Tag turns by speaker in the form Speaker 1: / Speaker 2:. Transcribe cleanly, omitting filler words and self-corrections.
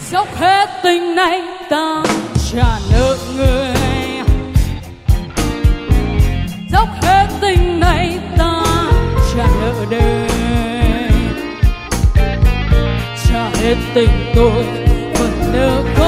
Speaker 1: dốc hết tình này ta trả nợ người, dốc hết tình này ta trả nợ đời, trả hết tình tôi vẫn nợ.